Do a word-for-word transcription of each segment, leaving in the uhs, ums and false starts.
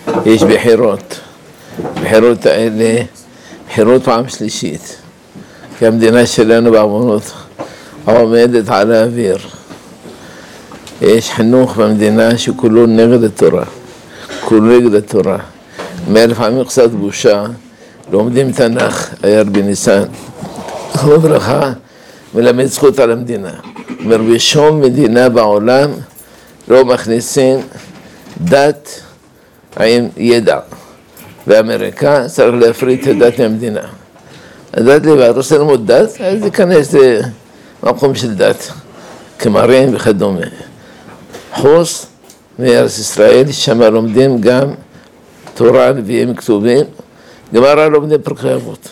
יש בחירות, בחירות האלה, בחירות פעם שלישית, כי המדינה שלנו בעוונות עומדת על האוויר. יש חינוך במדינה שכולו נגד התורה, כולו נגד התורה. מאלף פעמים קצת בושה, לומדים תנ"ך, אייר בניסן, זכרו ברכה, מלמד זכות על המדינה. אומר, בשום מדינה בעולם לא מכניסים דת עם ידע. באמריקה צריך להפריד את הדת מהמדינה. הדת לבד, רוצה ללמוד דת, אז ייכנס למקום של דת, כמרים וכדומה. חוץ מארץ ישראל, שם לומדים גם תורה, נביאים כתובים, גמרא לומדים פרקי אבות,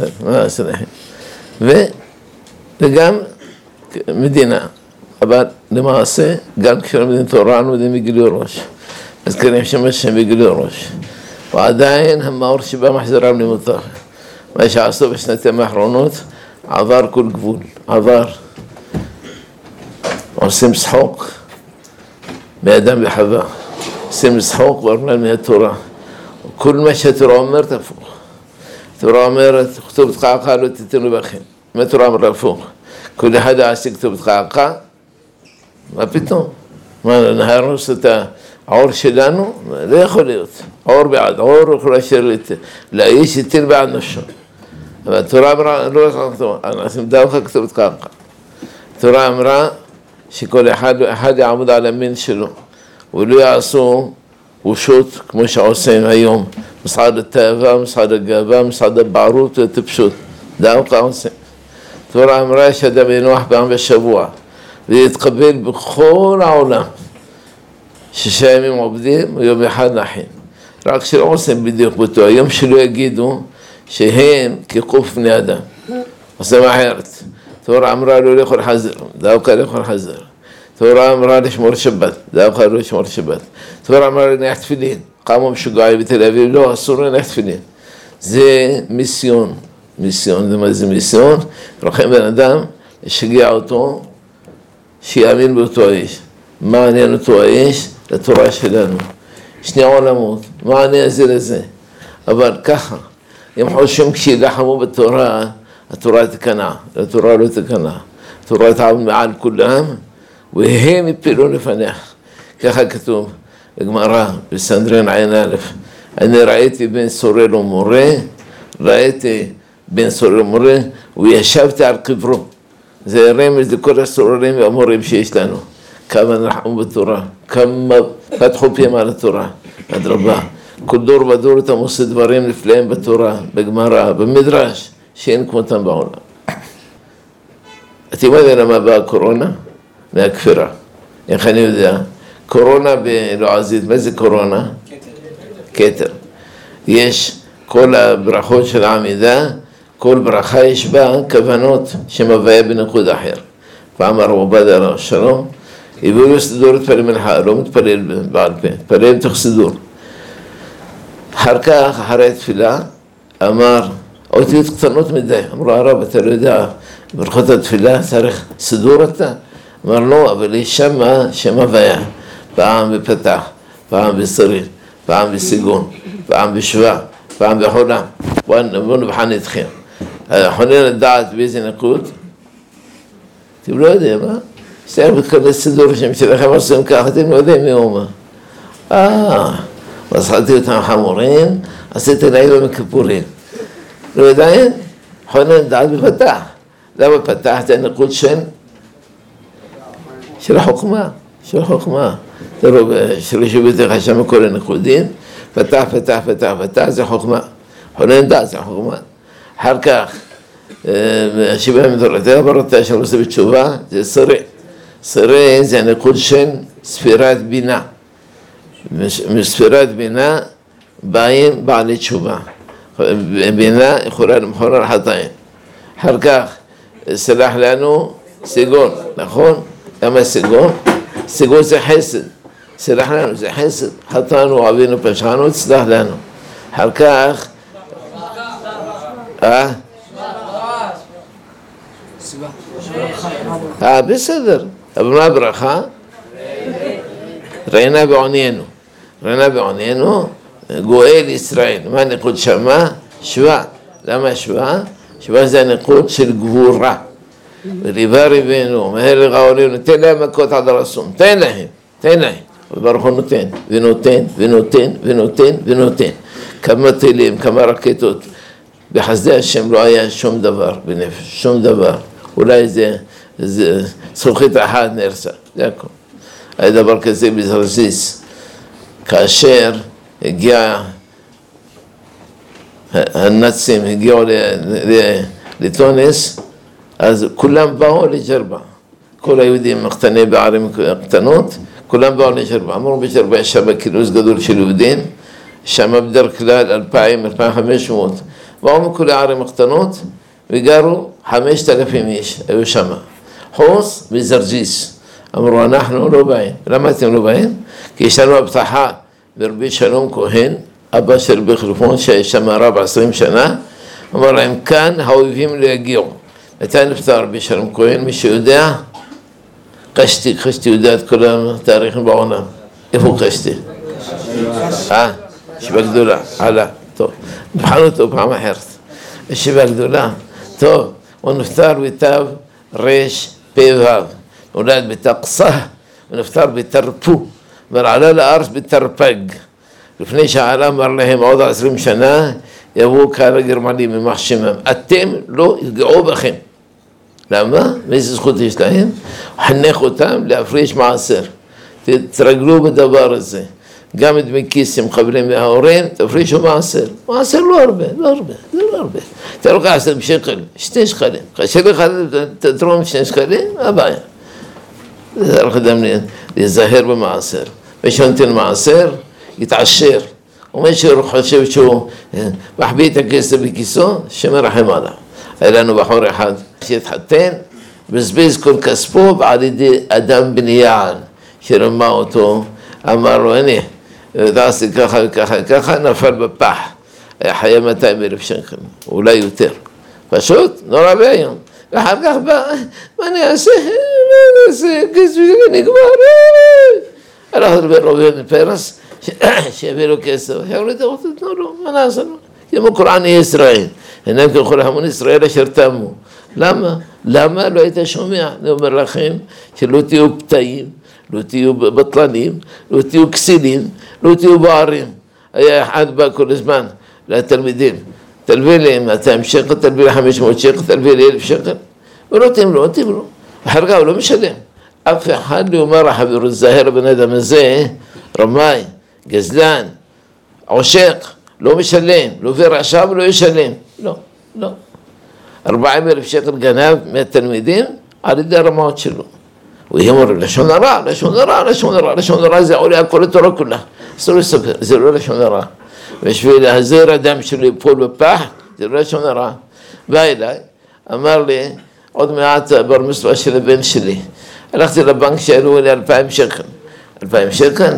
וגם מדינה, אבל למעשה גם כשלומדים תורה לומדים בגילוי ראש, אז קוראים שם השם בגילוי ראש, ועדיין המאור שבא מחזרם למותר. מה שעשו בשנתיים האחרונות עבר כל גבול, עבר, עושים שחוק מאדם וחווה, עושים שחוק ואומרים מהתורה. כל מה שהתורה אומרת הפוך. התורה אומרת, כתוב תחעך לא תיתנו בכם. מה התורה אומרת הפוך? כל אחד עשי כתוב תחעך, מה פתאום? מה, נהרוס את העור שלנו? לא יכול להיות. עור בעד עור, יכול אשר לאיש יתיר בעד נפשו. אבל התורה אמרה, לא כתוב, אנחנו דווקא כתוב תחעך. התורה אמרה שכל אחד, אחד יעמוד על המין שלו, ולא יעשו ושות כמו שעושים היום, משרד התאווה, משרד הגאווה, משרד הבערות והטיפשות, דווקא עושים. התורה אמרה שאדם ינוח פעם בשבוע, ויתקבל בכל העולם, שישה ימים עובדים ויום אחד נחים. רק שלא עושים בדיוק באותו היום, שלא יגידו שהם כקוף בני אדם. עושים אחרת. התורה אמרה לא לאכול חזר, דווקא לאכול חזר. התורה אמרה לשמור שבת, דווקא לא לשמור שבת. התורה אמרה להניח תפילין, קמו משוגעים בתל אביב, לא, אסור להניח תפילין. זה מיסיון, מיסיון, זה מה זה מיסיון? לוקחים בן אדם, לשגע אותו, שיאמין באותו האיש. מה עניין אותו האיש? לתורה שלנו. שני עולמות, מה עניין זה לזה? אבל ככה, אם חושבים כשילחמו בתורה, התורה תקנע, התורה לא תקנע. התורה תעמוד מעל כולם, והם יפילו לפניך. ככה כתוב בגמרא, בסנהדרין עין א', אני ראיתי בן סורר ומורה, ראיתי בן סורר ומורה, וישבתי על קברו. זה רמז לכל הסוררים והמורים שיש לנו. כמה נחמו בתורה, כמה פתחו פיהם על התורה, אדרבה. כל דור ודור אתה עושה דברים נפלאים בתורה, בגמרא, במדרש, שאין כמותם בעולם. אתם יודעים למה באה הקורונה? מהכפירה. איך אני יודע? קורונה בלועזית, מה זה קורונה? כתר. יש כל הברכות של העמידה, כל ברכה יש בה כוונות שמבאה בנקוד אחר. פעם הרב עובדיה עליו שלום, הביאו סידור להתפלל מנחה, לא מתפלל בעל פה, מתפלל בתוך סידור. אחר כך, אחרי התפילה, אמר, אותיות קטנות מדי, אמרו הרב, אתה לא יודע, ברכות התפילה צריך סידור אתה? אמר לא, אבל יש שמה שם הוויה, פעם בפתח, פעם בשריד, פעם בסיגון, פעם בשווה, פעם בחולם. בואו נבחן אתכם. יכולים לדעת באיזה נקוד? אתם לא יודעים, מה? שתיים בכלל סידור שם שלכם עושים ככה, אתם לא יודעים מי הוא מה. אה, ועשיתי אותם חמורים, עשיתי לילה מכיפורים. לא יודעים? יכולים לדעת בפתח. למה פתח זה נקוד של? של החוכמה, של החוכמה. תראו, שרישו ביתך שם כל הנקודים, פתח, פתח, פתח, פתח, זה חוכמה. יכולים לדעת, זה חוכמה. אחר כך, שבעה מדורתיה ברותה של עושה בתשובה, זה שרי. שרי זה הנקוד של ספירת בינה. מספירת בינה באים בעלי תשובה. בינה יכולה למחור על חטאים. אחר כך, סלח לנו סיגון, נכון? למה סיגון? סיגון זה חסד. סלח לנו, זה חסד. חטאנו, אבינו, פשענו, סלח לנו. אחר כך, אה? אה, בסדר. אבל מה הברכה? ראינה בעוניינו. ראינה בעוניינו, גואל ישראל. מה הניקוד שמה? שווה. למה שווה? שווה זה הניקוד של גבורה. וריבה ריבנו, מהר לגאולים, תן להם מכות עד הרסום, תן להם, תן להם. וברוך הוא נותן, ונותן, ונותן, ונותן, ונותן. כמה טילים, כמה רקטות. בחסדי השם לא היה שום דבר בנפש, שום דבר. אולי זה, זה זכוכית אחת נרצה, זה הכל. היה דבר כזה בזרזיס, כאשר הגיע, הנאצים הגיעו לטונס, אז כולם באו לג'רבה. כל היהודים הקטנים בערים קטנות, כולם באו לג'רבה. אמרו בג'רבה יש שם כינוס גדול של יהודים, שם בדרך כלל אלפיים, אלפיים וחמש מאות. באו מכל הערים הקטנות וגרו חמשת אלפים איש, היו שם. חוץ בזרזיס. אמרו אנחנו לא באים. למה אתם לא באים? כי יש לנו הבטחה ברבי שלום כהן, אבא של רבי חלפון שיש שם רב עשרים שנה, אמר להם כאן האויבים לא יגיעו. מתי נפטר רבי שלום כהן? מי שיודע? קשתי, קשתי יודע את כל התאריכים בעולם. איפה קשתי? אה? ישיבה גדולה, עלה, טוב. נבחן אותו פעם אחרת. ישיבה גדולה, טוב. הוא נפטר בתו רש פ"ו. נולד בתקסה, ונפטר בתרפו. ועלה לארץ בתרפג. לפני שעלה אמר להם עוד עשרים שנה, יבואו קהל הגרמנים ממחשמם. אתם לא יפגעו בכם. למה? מאיזה זכות יש להם? חנך אותם להפריש מעשר. תתרגלו בדבר הזה. גם את דמי כיס שמחברים מההורים, תפרישו מעשר. מעשר לא הרבה, לא הרבה, זה לא הרבה. אתה לוקח עשר שקל, שני שקלים. כאשר לך תתרום שני שקלים, הבעיה. זה צריך אדם להיזהר במעשר. מי שנותן מעשר, יתעשר. ומי שחושב שהוא מחביא את הכסף בכיסו, שמרחם עליו. היה לנו בחור אחד שהתחתן, בזבז כל כספו על ידי אדם בניין, שרמה אותו, אמר לו, הנה, תעשי ככה וככה וככה, נפל בפח. היה חיה מאתיים אלף שקל, אולי יותר. פשוט, נורא ואיום. ואחר כך בא, מה אני אעשה? מה אני אעשה? כסף שלי נגמר. הלך לדבר לו בן פרס, שיביא לו כסף. עכשיו לא תראו, תתנו לו, מה נעשה לו? כמו קוראן ישראל. אינם ככל המון ישראל אשר תמו. למה? למה לא היית שומע? אני אומר לכם שלא תהיו פתאים, לא תהיו בטלנים, לא תהיו כסילים, לא תהיו בערים. היה אחד בא כל הזמן לתלמידים, תלווה לי מאתיים שקל, תלווה לי חמש מאות שקל, תלווה לי אלף שקל. ולא תמלו, לא תמלו. אחר כך הוא לא משלם. אף אחד לא אומר החבר הזהר בן אדם הזה, רמאי, גזלן, עושק, לא משלם, לא ורשע ולא ישלם. לא, לא. ארבעים אלף שקל גנב מהתלמידים על ידי הרמאות שלו. הוא יאמר, לשון הרע, לשון הרע, לשון הרע, לשון הרע זה עולה על כל התורה כולה. אסור לספר, זה לא לשון הרע. בשביל להזהיר אדם שלו יפול בפח, זה לא לשון הרע. בא אליי, אמר לי, עוד מעט בר מצווה של הבן שלי. הלכתי לבנק שעלו לי אלפיים שקל. אלפיים שקל,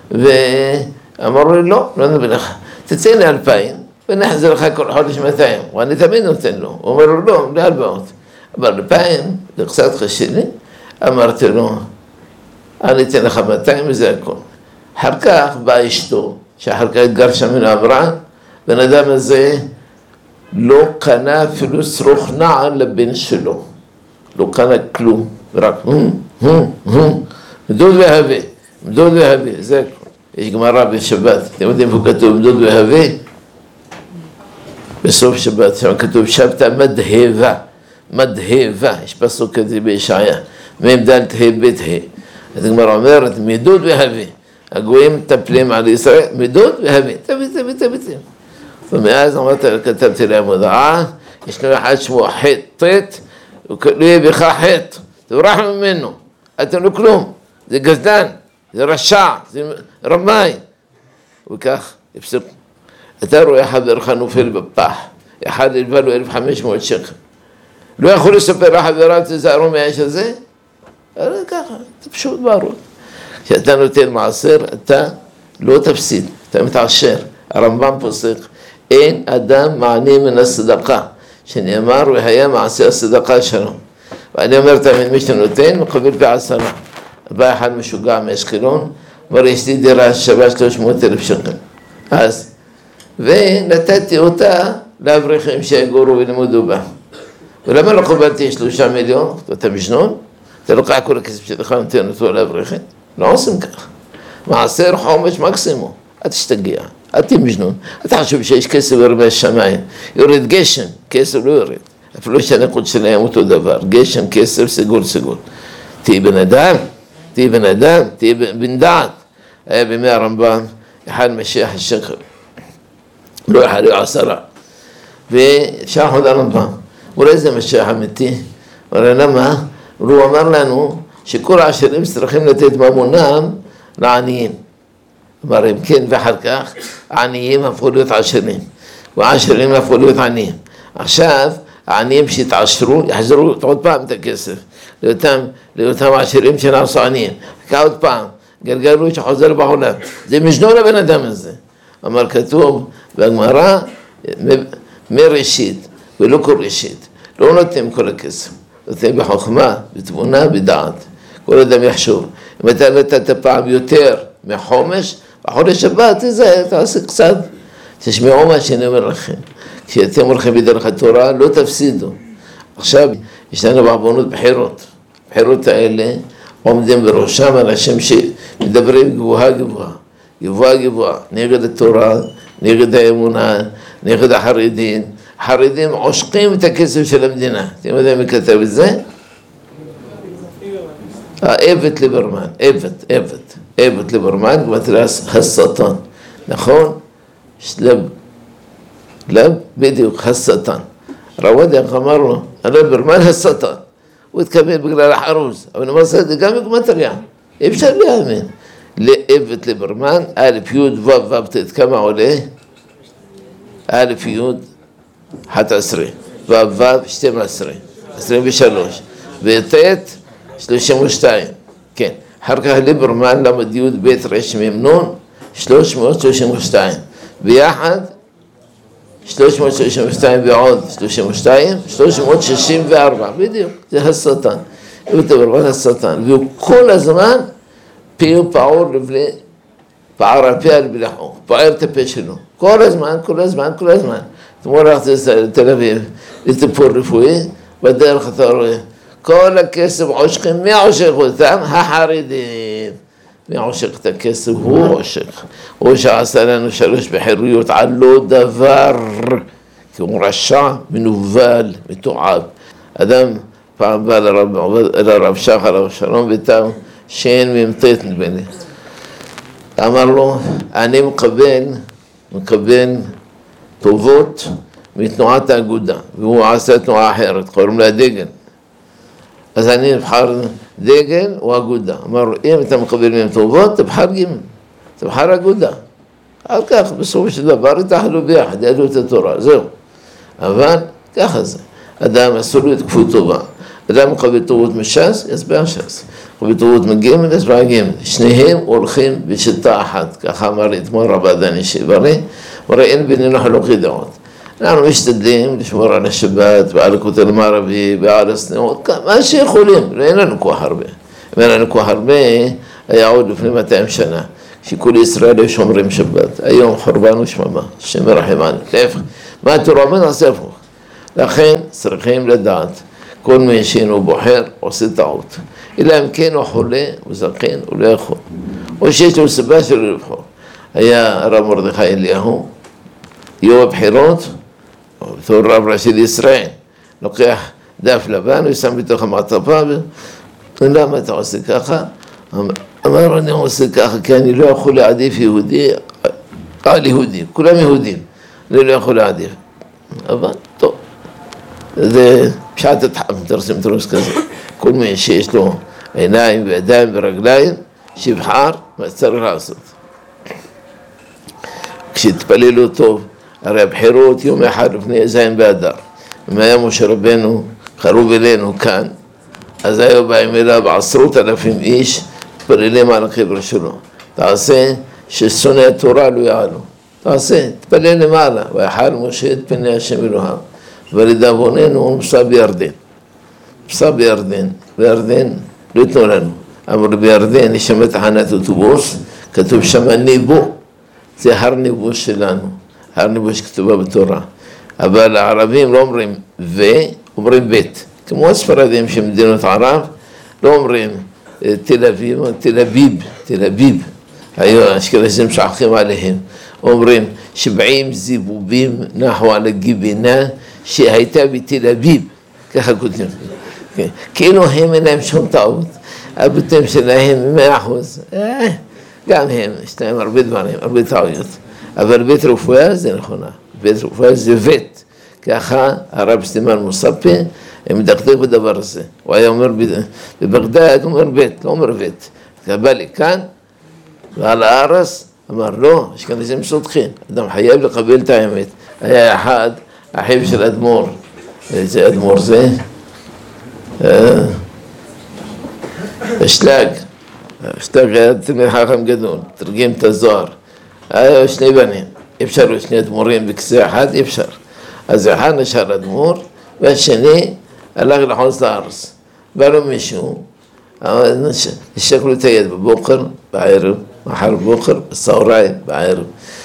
ואמרו לי, לא, לא נביא לך. תצא לי אלפיים, ונחזיר לך כל חודש מאתיים. ואני תמיד נותן לו. הוא אומר לו, לא, לא הלוואות. אבל אלפיים, זה קצת חשי לי. אמרתי לו, אני אתן לך מאתיים וזה הכל. אחר כך באה אשתו, שאחר כך התגרשה ממנו אמרה, בן אדם הזה לא קנה אפילו שרוך נעל לבן שלו. לא קנה כלום, רק הום, הום, הום. מדוד והווה, מדוד והווה, זה הכל. יש גמרא בשבת, אתם יודעים איפה כתוב מדוד והווה? בסוף שבת, שם כתוב שבתא מדהבה, מדהבה, יש פסוק כזה בישעיה, מ"ד ה' ב' ה'. אז הגמרא אומרת, מדוד והווה. הגויים מטפלים על ישראל, מדוד והווה, תביא, תביא, תביא, תביא. ומאז אמרתי, כתבתי להם הודעה, יש לנו אחד שמו ח' ט', לא יהיה בך ח', תברח ממנו, אתם לא כלום, זה גזלן, זה רשע, זה רמאי. וכך, הפסק. אתה רואה חברך נופל בפח, אחד הלווה לו אלף וחמש מאות שקל. לא יכול לספר לחבריו, תזהרו מהאש הזה? אבל ככה, זה פשוט ברור. כשאתה נותן מעשר, אתה לא תפסיד, אתה מתעשר. הרמב"ם פוסק, אין אדם מעני מן הסדקה, שנאמר, והיה מעשה הסדקה שלום. ואני אומר תמיד, מי שנותן, מקבל פי עשרה. בא אחד משוגע מאשקלון, אמר, יש לי דירה שווה שלוש מאות אלף שקל. אז, ונתתי אותה לאברכים שיגורו ולימודו בה. ולמה לא קיבלתי שלושה מיליון, אתה משנון? אתה לוקח כל הכסף שלך נותן אותו לאברכים? לא עושים כך. מעשר חומש מקסימום, אל תשתגע, אל תהיה משנון. אתה חושב שיש כסף יורד מהשמיים, יורד גשם, כסף לא יורד. אפילו שהנקוד שלהם אותו דבר, גשם, כסף, סגול, סגול. תהיה בן אדם, תהיה בן אדם, תהיה בן דעת. היה בימי הרמב"ם, אחד משיח השקר, לא אחד, לא עשרה. ושלח עוד הרמב"ם, אולי זה משיח אמיתי, אבל למה? הוא אמר לנו שכל העשירים צריכים לתת ממונם לעניים. אמר הם כן, ואחר כך העניים הפכו להיות עשירים, והעשירים הפכו להיות עניים. עכשיו העניים שהתעשרו יחזרו עוד פעם את הכסף לאותם, לאותם עשירים שנעשו עניים. עוד פעם, גלגלו שחוזר בעולם. זה משנון הבן אדם הזה. אמר כתוב בגמרא, מראשית ולא כל ראשית. לא נותנים כל הכסף. נותנים בחוכמה, בתבונה, בדעת. כל אדם יחשוב. אם אתה נתת פעם יותר מחומש, בחודש הבא תזה, תעשה קצת. תשמעו מה שאני אומר לכם. כשאתם הולכים בדרך התורה, לא תפסידו. עכשיו, יש לנו בעוונות בחירות. בחירות האלה עומדים בראשם אנשים שמדברים גבוהה גבוהה. גבוהה גבוהה. נגד התורה, נגד האמונה, נגד החרדים. החרדים עושקים את הכסף של המדינה. אתם יודעים מי כתב את זה? איווט ליברמן, איווט, איווט. איווט ליברמן, גמטריה השטן. נכון? שלב. לב, בדיוק, השטן. רוודיה אמר לו, ליברמן השטן. הוא התכוון בגלל החרוז, אבל נאמר זה גם בגמטריה. אי אפשר להאמין. לאיווט ליברמן, א' י' ו' ו' ת' כמה עולה? א' י' אחת עשרה, ו' ו' שתים עשרה, עשרים ושלוש, וט' שלושים ושתיים, כן. אחר כך ליברמן למד י' ב' ר' מ' נ' שלוש מאות שלושים ושתיים, ביחד שלוש מאות שלושים ושתיים ועוד שלושים ושתיים, שלוש מאות שישים וארבע, בדיוק, זה השטן. הוא ליברמן השטן, והוא כל הזמן פיהו פעור לבלי, פער על פי על בלחו, פער את הפה שלו, כל הזמן, כל הזמן, כל הזמן. אתמול הלכתי לתל אביב, לטיפול רפואי, בדרך אתה רואה, כל הכסף עושקים, מי עושק אותם? החרדים. מי עושק את הכסף? הוא עושק. הוא שעשה לנו שלוש בחירויות על לא דבר, כי הוא רשע, מנוול, מתועב. אדם פעם בא לרב, לרב שחר, הרב שלום ביטאו, שאין ממתת נדמה. אמר לו, אני מקבל, מקבל טובות מתנועת האגודה, והוא עשה תנועה אחרת, קוראים לה דגל. אז אני נבחר דגל או אגודה. אמר, אם אתה מקבל מהם טובות, תבחר ג', תבחר אגודה. על כך, בסופו של דבר, התאחדו ביחד, ידעו את התורה, זהו. אבל ככה זה. אדם אסור לו לתקפו טובה. אדם מקבל טובות מש"ס, יצביע ש"ס. מקבל טובות מג', יצביע ג'. שניהם הולכים בשיטה אחת, ככה אמר אתמול רב דני שברי, אמר, אין בינינו חילוקי דעות. אנחנו משתדלים לשמור על השבת ועל הכותל המערבי ועל הסנאות, מה שיכולים, אין לנו כוח הרבה. אם אין לנו כוח הרבה, היה עוד לפני מאתיים שנה, שכל ישראל היו שומרים שבת. היום חורבן ושממה, השם ירחם עלינו. להפך, מה התורה אומרת? נעשה הפוך. לכן צריכים לדעת, כל מי שאינו בוחר עושה טעות. אלא אם כן הוא חולה, הוא זקן, הוא לא יכול. או שיש לו סיבה שלא לבחור. היה הרב מרדכי אליהו, יום הבחירות, בתור רב ראשי לישראל, לוקח דף לבן ושם בתוך המעטפה, ולמה אתה עושה ככה? אמר, אני עושה ככה, כי אני לא יכול להעדיף יהודי על יהודי, כולם יהודים, אני לא יכול להעדיף. אבל טוב, זה פשעת התחם, תרסים תרוס כזה. כל מי שיש לו עיניים וידיים ורגליים, שיבחר מה צריך לעשות. כשהתפללו טוב, הרי הבחירות יום אחד לפני זין באדר. אם היה משה רבנו קרוב אלינו כאן, אז היו באים אליו עשרות אלפים איש, תפללים על הקבר שלו. תעשה ששונאי התורה לא יעלו. תעשה, תפלל למעלה. ויחל משה את פני השם אלוהיו. ולדאבוננו הוא מסע בירדן. מסע בירדן. בירדן לא יתנו לנו. אבל בירדן יש שם תחנת אוטובוס, כתוב שם ניבו. זה הר ניבוש שלנו, הר ניבוש כתובה בתורה. אבל הערבים לא אומרים ו, אומרים בית. כמו הספרדים של מדינות ערב, לא אומרים תל אביב, תל אביב, תל אביב. היו אשכנזים שחכים עליהם. אומרים שבעים זיבובים נחו על הגיבינה שהייתה בתל אביב. ככה כותבים. כאילו הם אין להם שום טעות. הבתים שלהם מאה אחוז. גם הם, יש להם הרבה דברים, הרבה טעויות. אבל בית רפואה זה נכונה. בית רפואה זה בית. ככה הרב סטימן מוספי, הם מדקדק בדבר הזה. הוא היה אומר בבגדד, הוא אומר בית, לא אומר בית. בא לי כאן, ועל הארץ, אמר לא, יש כאן איזה מסודחים. אדם חייב לקבל את האמת. היה אחד, אחיו של אדמו"ר. איזה אדמו"ר זה? אשלג. אשלג היה תלמיד חכם גדול, תרגם את הזוהר. היה שני בנים. אפשר שני אדמו"רים בכיסא אחד, אפשר. אז אחד נשאר אדמו"ר, והשני הלך לחוץ לארץ. בא לו מישהו, נשק לו את היד בבוקר, בערב, מחר בבוקר, בצהריים, בערב.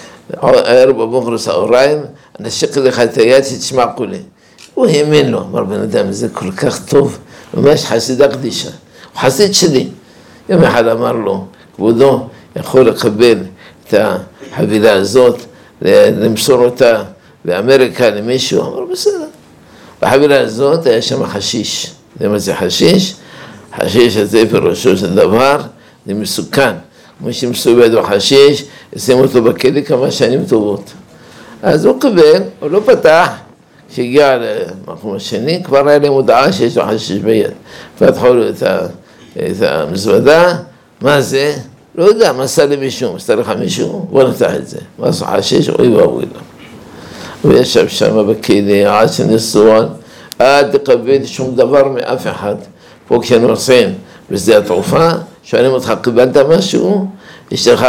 ערב בבוקר בצהריים, נשק לך את היד שתשמע כולי. הוא האמין לו, אמר בן אדם, זה כל כך טוב, ממש חסידה קדישה. הוא חסיד שלי. יום אחד אמר לו, כבודו יכול לקבל את החבילה הזאת, למסור אותה באמריקה למישהו, אמר בסדר. בחבילה הזאת היה שם חשיש. זה מה זה חשיש? חשיש הזה פירושו של דבר, זה מסוכן. כמו שמסובד בחשיש, ישימו אותו בכלא כמה שנים טובות. אז הוא קבל, הוא לא פתח, כשהגיע למקום השני, כבר היה להם הודעה שיש לו חשיש ביד. פתחו לו את, ה, את המזוודה, מה זה? לא יודע, מסע למישהו, מסע לך מישהו, בוא נפתח את זה. מה זה חשיש? אוי ואוי לה. הוא ישב שם בכלא, עד שנסוע, עד לקבל שום דבר מאף אחד. פה כשנוסעים בשדה התעופה, שואלים אותך, קיבלת משהו? יש לך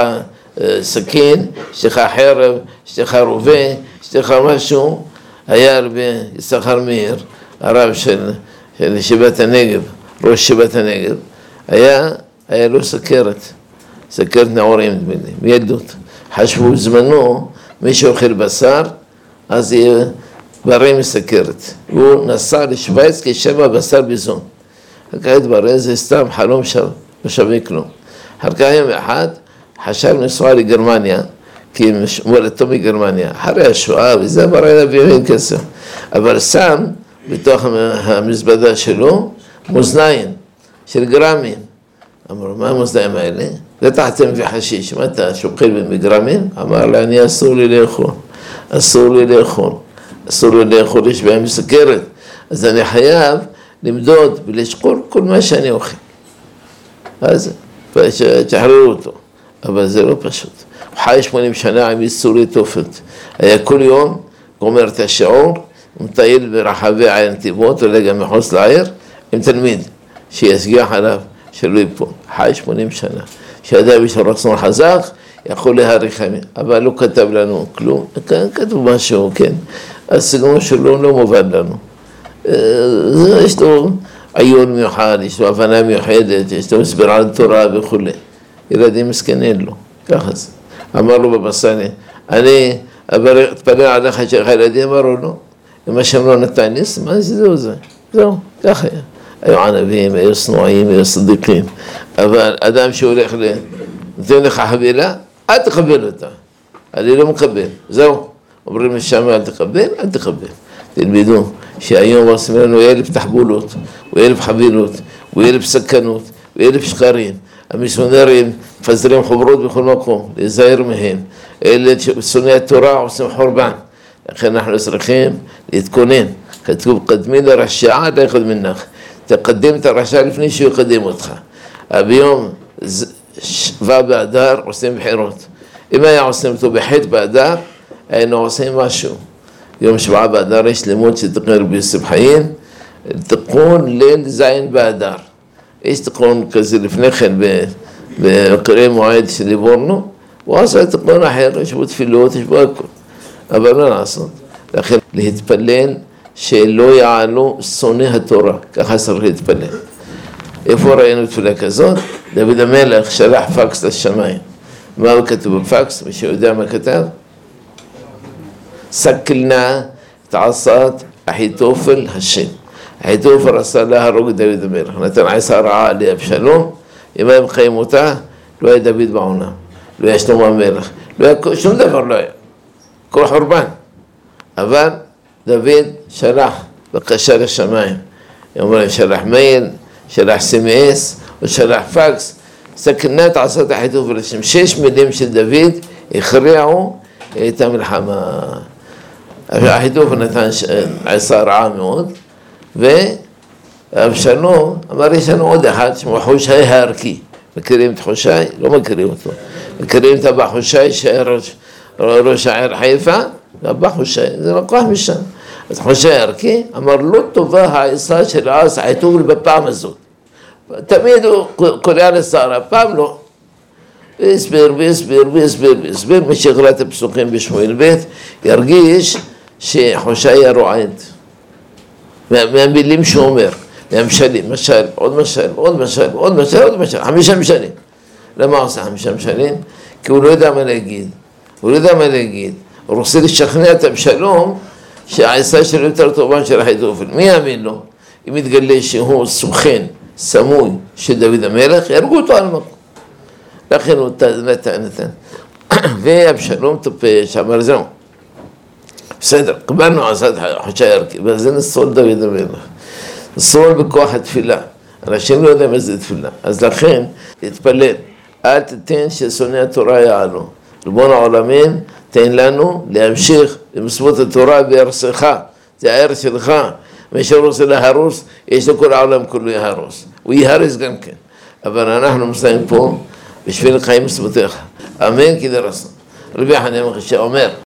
סכין, יש לך חרב, יש לך רובה, יש לך משהו? היה רבי יששכר מאיר, הרב של, של ישיבת הנגב, ראש ישיבת הנגב, היה, היה לו סכרת, סכרת נעורים, מילדות. חשבו זמנו, מי שאוכל בשר, אז יהיה בריא מסכרת. הוא נסע לשוויץ כשבע בשר ביזון. אחר כך התברר, זה סתם חלום שם, לא שווה כלום. אחר כך יום אחד חשב לנסוע לגרמניה, כי מולדתו מגרמניה, אחרי השואה, וזה אמר היה להביא כסף. אבל שם, בתוך המזוודה שלו, מאזניים של גרמים. אמרו, מה המאזניים האלה? בטח אתם מביא חשיש, מה אתה שוקל בגרמים? אמר לה, אני אסור לי לאכול, אסור לי לאכול, אסור לי לאכול, יש בהם סכרת. אז אני חייב למדוד ולשקול כל מה שאני אוכל. אז תשחררו אותו, אבל זה לא פשוט. הוא חי שמונים שנה עם איסורי תופת. היה כל יום גומר את השיעור, הוא מטייל ברחבי עין נתיבות, עולה גם מחוץ לעיר, עם תלמיד שישגיח עליו שלא ייפול. חי שמונים שנה. שאדם יש לו רצון חזק, יכול להאריך ימים. אבל לא כתב לנו כלום. כתב משהו, כן. הסגנון שלו לא מובן לנו. יש לו עיון מיוחד, יש לו הבנה מיוחדת, יש לו הסברה על תורה וכו'. ילדים מסכנים לו, ככה זה. אמר לו בבסני, אני אתפלל עליך שלך ילדים, אמר לו לא. אם השם לא נתן ניס, מה זה זהו זה? זהו, ככה היה. היו ענבים, היו שנועים, היו צדיקים. אבל אדם שהולך ל... נותן לך חבילה, אל תקבל אותה. אני לא מקבל, זהו. אומרים לשם, אל תקבל, אל תקבל. תלמידו שהיום עושים לנו אלף תחבולות, ואלף חבילות, ואלף סכנות, ואלף שקרים. המיסיונרים מפזרים חוברות בכל מקום, להיזהר מהם. אלה שונאי התורה עושים חורבן. לכן אנחנו צריכים להתכונן. כתוב, קדמי לרשעה, לא יקדמינך. תקדם את הרשע לפני שהוא יקדם אותך. ביום ו' באדר עושים בחירות. אם היה עושים אותו בחטא באדר, היינו עושים משהו. יום שבעה באדר יש לימוד שתקן רבי יוסף חיים, תיקון ליל זין באדר. יש תיקון כזה לפני כן בקרי מועד שדיברנו, הוא עשה תיקון אחר, יש בו תפילות, יש בו הכל. אבל לא לעשות. לכן להתפלל שלא יעלו שונאי התורה, ככה צריך להתפלל. איפה ראינו תפילה כזאת? דוד המלך שלח פקס לשמיים. מה כתוב בפקס? מי שיודע מה כתב? סכלנה את עשת אחיתופל השם. אחיתופל רצה להרוג את דוד המלך, נתן עצה רעה לאבשלום, אם הם חיים אותה, לא היה דוד בעונה, לא היה שלמה המלך, לא היה שום דבר, לא היה, כל חורבן. אבל דוד שלח בקשה לשמיים, אומרים שלח מייל, שלח סמס, או שלח פקס, סכנת עשת אחיתופל השם, שש מילים של דוד הכריעו את המלחמה. אחיתופל נתן עצה רעה מאוד, ואבשלום אמר, יש לנו עוד אחד שמו חושי הערכי. מכירים את חושי? לא מכירים אותו. מכירים את אבא חושי שהיה ראש, ראש העיר חיפה? אבא חושי, זה לקוח משם. אז חושי הערכי אמר, לא טובה העצה של עש אחיתופל בפעם הזאת. תמיד הוא קורא לשר, הפעם לא. והסביר, והסביר, והסביר, והסביר, מי שקרא את הפסוקים בשמואל ב' ירגיש שחושי היה רועד. מהמילים שהוא אומר, מהמשלים, משל, עוד משל, עוד משל, עוד משל, עוד משל, חמישה משלים. למה הוא עושה חמישה משלים? כי הוא לא יודע מה להגיד, הוא לא יודע מה להגיד, הוא רוצה לשכנע את אבשלום שהעצה שלו יותר טובה של אחיתופל. מי יאמין לו? אם יתגלה שהוא סוכן, סמוי של דוד המלך, יהרגו אותו על מקום. לכן הוא נתן, נתן. ואבשלום טופש, אמר זהו. בסדר, קבלנו עשת חושי הערכי, וזה נסול דוד המלך. נסול בכוח התפילה. אנשים לא יודעים איזה תפילה. אז לכן, תתפלל. אל תתן ששונאי התורה יעלו. ריבון העולמים, תן לנו להמשיך למסוות התורה בארצך. זה הארץ שלך. מי שרוצה להרוס, יש לו כל העולם כולו יהרוס. הוא יהרס גם כן. אבל אנחנו מסיים פה בשביל חיים מסוותיך. אמן כי דרסנו. רבי חנינא בן חייא אומר,